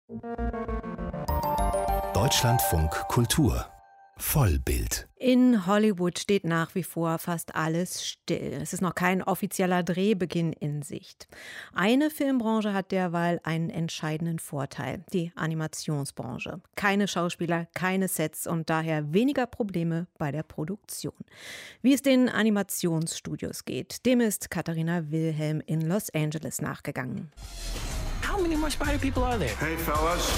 Deutschlandfunk Kultur Vollbild. In Hollywood steht nach wie vor fast alles still. Es ist noch kein offizieller Drehbeginn in Sicht. Eine Filmbranche hat derweil einen entscheidenden Vorteil: die Animationsbranche. Keine Schauspieler, keine Sets und daher weniger Probleme bei der Produktion. Wie es den Animationsstudios geht, dem ist Katharina Wilhelm in Los Angeles nachgegangen. How many more spider people are there? Hey, fellas.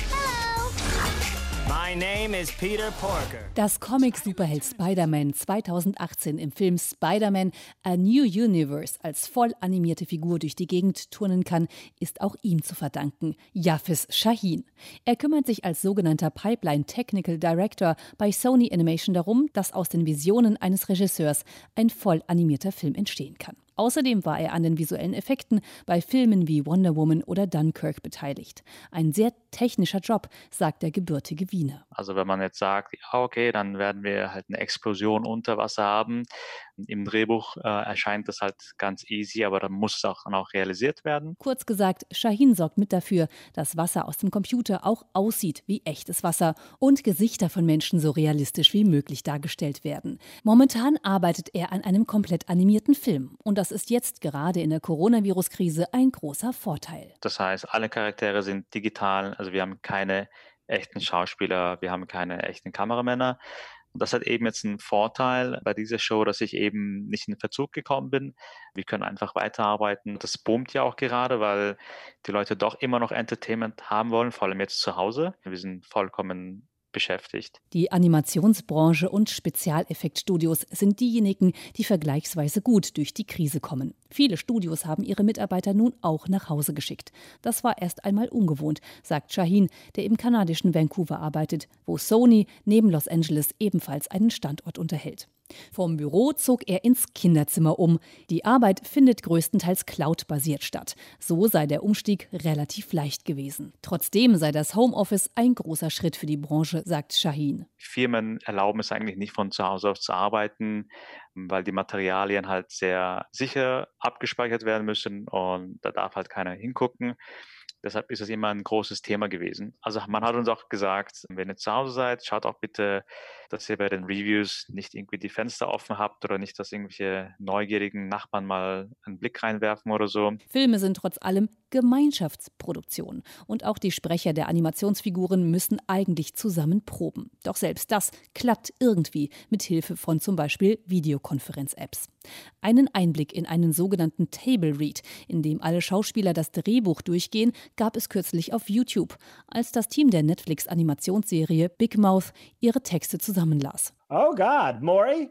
My name is Peter Porker. Dass Comic-Superheld Spider-Man 2018 im Film Spider-Man A New Universe als voll animierte Figur durch die Gegend turnen kann, ist auch ihm zu verdanken, Yafis Shahin. Er kümmert sich als sogenannter Pipeline Technical Director bei Sony Animation darum, dass aus den Visionen eines Regisseurs ein voll animierter Film entstehen kann. Außerdem war er an den visuellen Effekten bei Filmen wie Wonder Woman oder Dunkirk beteiligt. Ein sehr technischer Job, sagt der gebürtige Wiener. Also wenn man jetzt sagt, ja okay, dann werden wir halt eine Explosion unter Wasser haben. Im Drehbuch erscheint das halt ganz easy, aber dann muss es auch realisiert werden. Kurz gesagt, Shahin sorgt mit dafür, dass Wasser aus dem Computer auch aussieht wie echtes Wasser und Gesichter von Menschen so realistisch wie möglich dargestellt werden. Momentan arbeitet er an einem komplett animierten Film und das ist jetzt gerade in der Coronavirus-Krise ein großer Vorteil. Das heißt, alle Charaktere sind digital, also wir haben keine echten Schauspieler, wir haben keine echten Kameramänner. Und das hat eben jetzt einen Vorteil bei dieser Show, dass ich eben nicht in Verzug gekommen bin. Wir können einfach weiterarbeiten. Das boomt ja auch gerade, weil die Leute doch immer noch Entertainment haben wollen, vor allem jetzt zu Hause. Wir sind vollkommen beschäftigt. Die Animationsbranche und Spezialeffektstudios sind diejenigen, die vergleichsweise gut durch die Krise kommen. Viele Studios haben ihre Mitarbeiter nun auch nach Hause geschickt. Das war erst einmal ungewohnt, sagt Shahin, der im kanadischen Vancouver arbeitet, wo Sony neben Los Angeles ebenfalls einen Standort unterhält. Vom Büro zog er ins Kinderzimmer um. Die Arbeit findet größtenteils Cloud-basiert statt. So sei der Umstieg relativ leicht gewesen. Trotzdem sei das Homeoffice ein großer Schritt für die Branche, sagt Shahin. Firmen erlauben es eigentlich nicht, von zu Hause aus zu arbeiten, weil die Materialien halt sehr sicher abgespeichert werden müssen und da darf halt keiner hingucken. Deshalb ist es immer ein großes Thema gewesen. Also man hat uns auch gesagt, wenn ihr zu Hause seid, schaut auch bitte, dass ihr bei den Reviews nicht irgendwie die Fenster offen habt oder nicht, dass irgendwelche neugierigen Nachbarn mal einen Blick reinwerfen oder so. Filme sind trotz allem Gemeinschaftsproduktion. Und auch die Sprecher der Animationsfiguren müssen eigentlich zusammen proben. Doch selbst das klappt irgendwie mit Hilfe von zum Beispiel Videokonferenz-Apps. Einen Einblick in einen sogenannten Table Read, in dem alle Schauspieler das Drehbuch durchgehen, gab es kürzlich auf YouTube, als das Team der Netflix-Animationsserie Big Mouth ihre Texte zusammenlas. Oh God, Maury?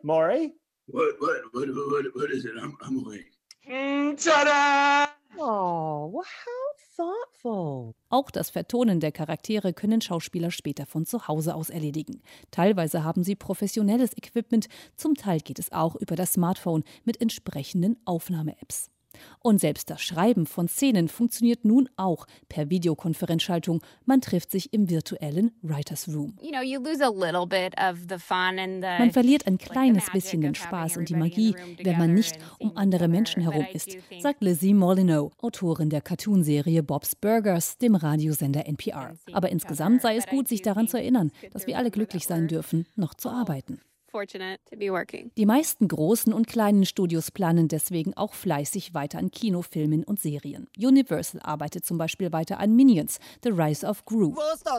What is it? I'm awake. Ta-da! Oh, how thoughtful. Auch das Vertonen der Charaktere können Schauspieler später von zu Hause aus erledigen. Teilweise haben sie professionelles Equipment, zum Teil geht es auch über das Smartphone mit entsprechenden Aufnahme-Apps. Und selbst das Schreiben von Szenen funktioniert nun auch per Videokonferenzschaltung. Man trifft sich im virtuellen Writers Room. Man verliert ein kleines bisschen den Spaß und die Magie, wenn man nicht um andere Menschen herum ist, sagt Lizzie Molyneux, Autorin der Cartoonserie Bob's Burgers, dem Radiosender NPR. Aber insgesamt sei es gut, sich daran zu erinnern, dass wir alle glücklich sein dürfen, noch zu arbeiten. Die meisten großen und kleinen Studios planen deswegen auch fleißig weiter an Kinofilmen und Serien. Universal arbeitet zum Beispiel weiter an Minions, The Rise of Gru.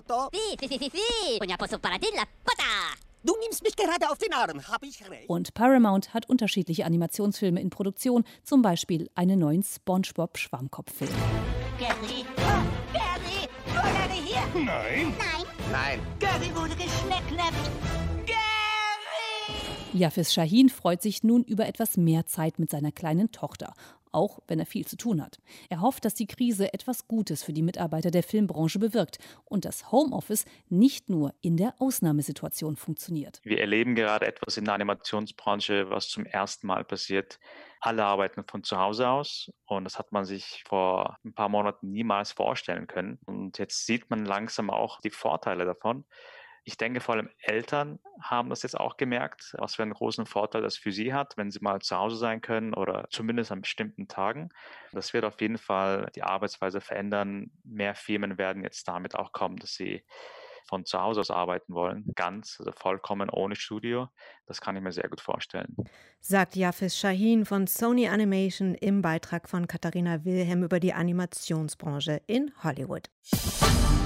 Du nimmst mich gerade auf den Arm, hab ich recht? Und Paramount hat unterschiedliche Animationsfilme in Produktion, zum Beispiel einen neuen SpongeBob-Schwammkopf-Film. Gary? Oh, Gary! Du alleine hier? Nein. Gary wurde geschnecknappt. Yafis Shahin freut sich nun über etwas mehr Zeit mit seiner kleinen Tochter, auch wenn er viel zu tun hat. Er hofft, dass die Krise etwas Gutes für die Mitarbeiter der Filmbranche bewirkt und das Homeoffice nicht nur in der Ausnahmesituation funktioniert. Wir erleben gerade etwas in der Animationsbranche, was zum ersten Mal passiert. Alle arbeiten von zu Hause aus und das hat man sich vor ein paar Monaten niemals vorstellen können. Und jetzt sieht man langsam auch die Vorteile davon. Ich denke, vor allem Eltern haben das jetzt auch gemerkt, was für einen großen Vorteil das für sie hat, wenn sie mal zu Hause sein können oder zumindest an bestimmten Tagen. Das wird auf jeden Fall die Arbeitsweise verändern. Mehr Firmen werden jetzt damit auch kommen, dass sie von zu Hause aus arbeiten wollen, also vollkommen ohne Studio. Das kann ich mir sehr gut vorstellen. Sagt Yafis Shahin von Sony Animation im Beitrag von Katharina Wilhelm über die Animationsbranche in Hollywood.